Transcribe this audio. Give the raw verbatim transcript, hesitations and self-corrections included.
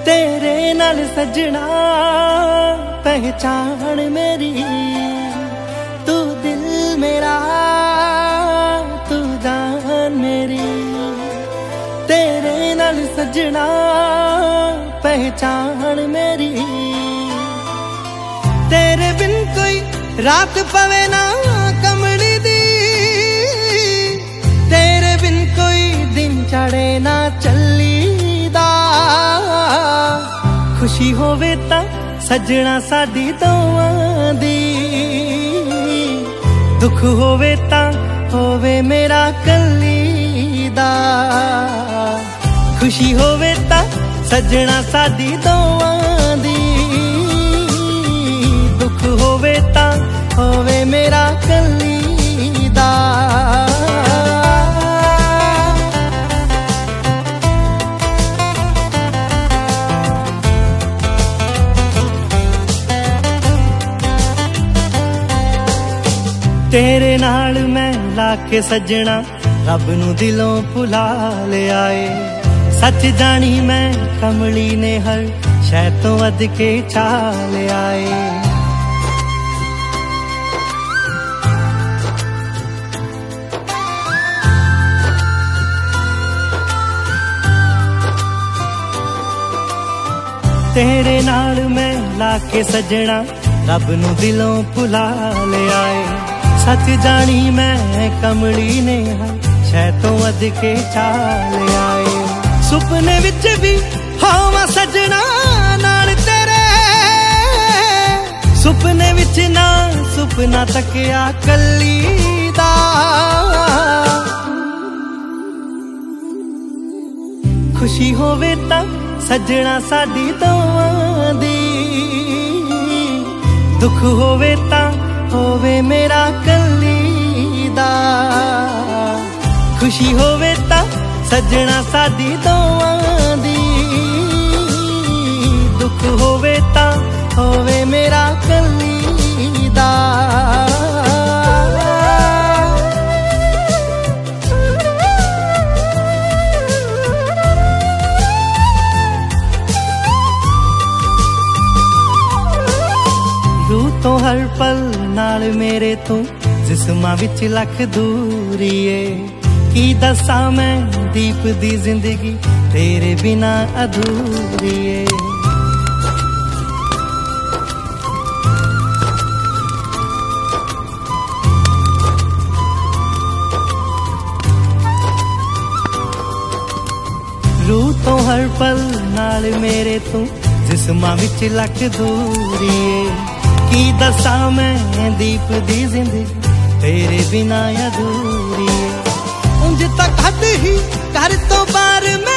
तेरे नाल सजना पहचान मेरी, तू दिल मेरा तू जान मेरी। तेरे नाल सजना पहचान मेरी, तेरे बिन कोई रात पवे ना कमली दी, तेरे बिन कोई दिन चढ़े ना चली दा। खुशी होवे ता सजना साडी दोवां दी, दुख होवे ता होवे मेरा कली दा। खुशी होवे ता सजना साडी दोवां दी, दुख होवे ता होवे मेरा कली दा। तेरे नाल मैं लाके सजना रब नू दिलों भुला ले आए। सच जानी मैं कमली ने हर शै तो वध के चाल आए। तेरे नाल मैं लाके सजना रब नू दिलों भुला ले आए। सच जानी मैं कमली ने शै तो वध के चाल आए। सुपने विच भी होवां सजना नाल तेरे, सुपने विच ना सुपना तकिया कली दा। खुशी होवे ता सजना साडी दोवां दी, दुख होवे ता होवे मेरा कली दा। खुशी होवे ता सजना साडी दोवां दी, दुख होवे ता होवे मेरा कली दा। रूह तो हर पल नाल मेरे तू जिस्मां विच लख दूरी है। की दसां मैं दीप दी जिंदगी तेरे बिना अधूरी है। रूह तो हर पल नाल मेरे तू जिस्मां विच लख दूरी है। की दसां मैं दीप दी जिंदगी तेरे बिना अधूरी है। उंज तक हद ही घर तो बार में